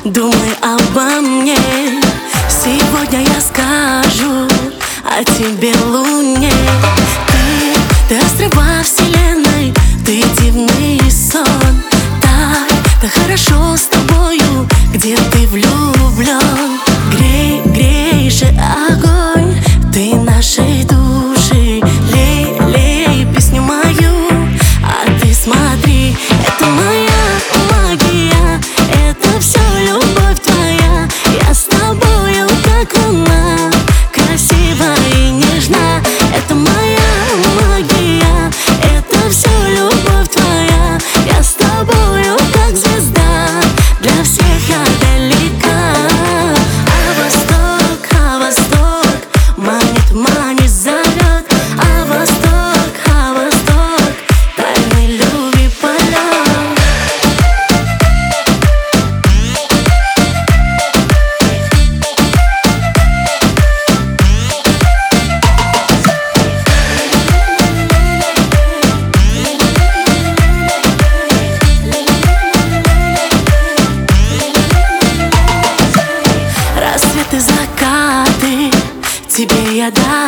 думай обо мне. Сегодня я скажу о тебе луне. Ты острова вселенной, ты дивный сон. Так хорошо с тобою, где ты влюблен. Грей, грей же огонь, ты нашей души. Лей, лей песню мою, а ты смотри, это моя магия, это все любовь твоя. Я с тобою как луна, красива и нежна. Это моя магия, это все любовь твоя. Я с тобою как звезда, для всех я далека. А восток манит, манит, зовет. А восток тайны любви полет. Рассветы, закаты, тебе я дам.